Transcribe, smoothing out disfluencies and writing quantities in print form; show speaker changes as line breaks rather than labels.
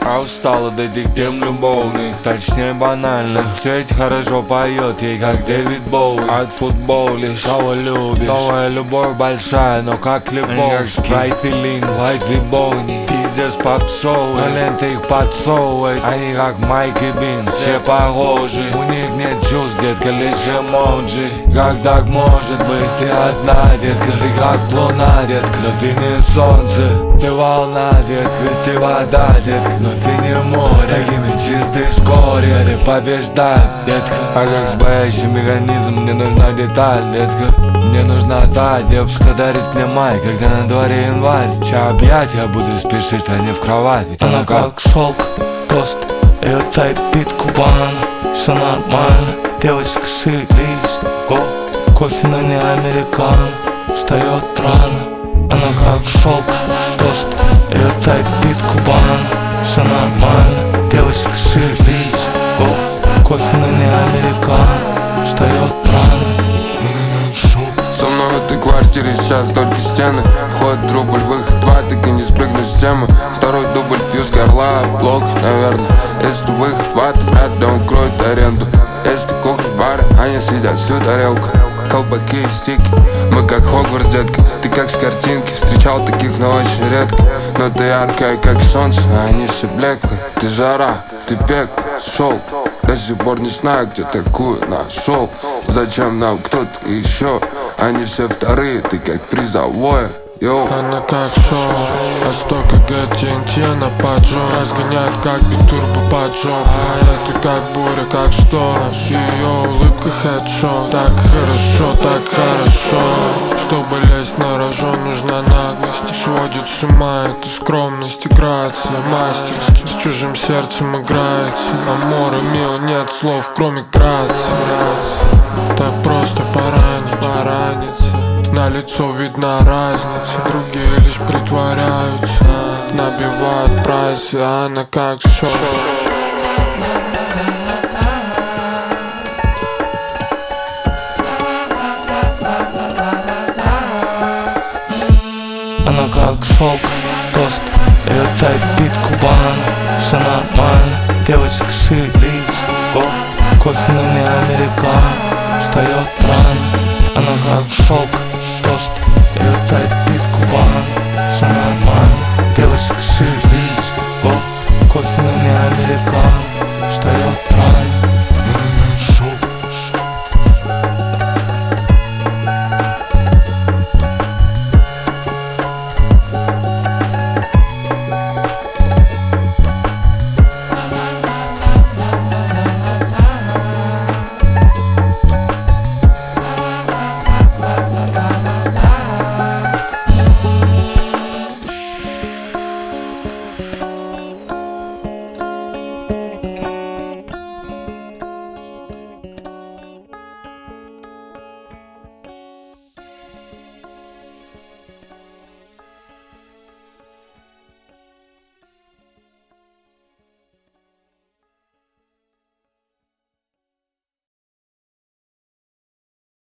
А устал от этих тем любовных, точнее банальных. Сеть хорошо поет ей, как Дэвид Боуи. От футболишь, кого любишь. Новая любовь большая, но как любовь. Как Спрайт и Линк, Лайт и Бони. Пиздец попсовый, но ленты их подсовывает. Они как Майк и Бин, все похожи. У них нет чувств, детка, лишь эмоджи. Как так может быть? Ты одна, детка, ты как луна, детка. Но ты не солнце, ты волна, детка. Ведь ты вода, детка, но ты не море. С такими чистой скорее ты побеждаешь, детка. А как сбоящий механизм, мне нужна деталь, детка. Мне нужна та девушка, что дарит мне май, когда на дворе январь. Ча объятия буду спешить, а не в кровать. Ведь
она как шелк, тост, ее тайп бит Кубана. Все нормально, девочка, шевелись, го. Кофе, но не американо, встает рано. Она как шелк, тост, ее тайп бит Кубана. Все нормально, девочка, шевелись, го. Кофе, но не американо, встает рано.
Со мной в этой квартире сейчас только стены. Входит рубль, выход два, так и не спрыгнешь с темы. Второй дубль пью с горла, плохо, наверное. Если выход два, то вряд ли он кроет аренду. Если кухня бара, они съедят всю тарелку. Колпаки и стики, мы как Хогвартс, детка. Ты как с картинки, встречал таких, но очень редко. Но ты яркая, как солнце, а они все блеклые. Ты жара, ты пекло, шелк. До сих пор не знаю, где такую нашел. Зачем нам кто-то еще? Они все вторые, ты как призовое. Йоу.
Она как шоу, а 100 кг TNT на поджог. Разгоняет как битурбо под жопу. А это как буря, как шторм. Ее улыбка хедшот. Так хорошо. Чтобы лезть на рожон, нужна наглость. Сводит с ума эта скромность и грация. Мастерски с чужим сердцем играется. Амора мил, нет слов, кроме грации. Так просто пораниться. На лицо видна разница, другие лишь притворяются. Набивают прайсы, а она как шоу.
Она как шелк, тост, ее тайп бит Кубана. Все нормально, девочка, шевелись, го. Кофе, но не американо, встает рано. Она как шелк, тост, ее тайп бит Кубана. Все нормально, девочка, шевелись.